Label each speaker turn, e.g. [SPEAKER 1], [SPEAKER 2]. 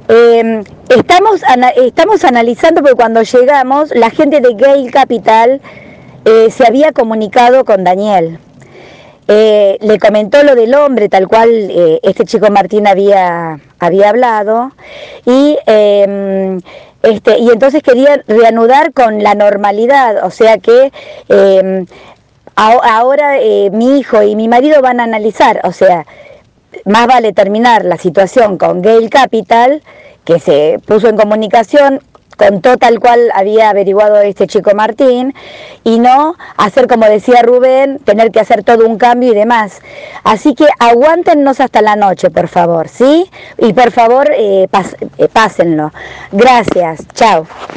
[SPEAKER 1] Estamos analizando porque cuando llegamos, la gente de Gale Capital se había comunicado con Daniel. Le comentó lo del hombre, tal cual este chico Martín había hablado, y entonces quería reanudar con la normalidad, o sea que ahora mi hijo y mi marido van a analizar, o sea, más vale terminar la situación con Gale Capital, que se puso en comunicación, contó tal cual había averiguado este chico Martín, y no hacer, como decía Rubén, tener que hacer todo un cambio y demás. Así que aguántennos hasta la noche, por favor, ¿sí? Y por favor, pásenlo. Gracias, chao.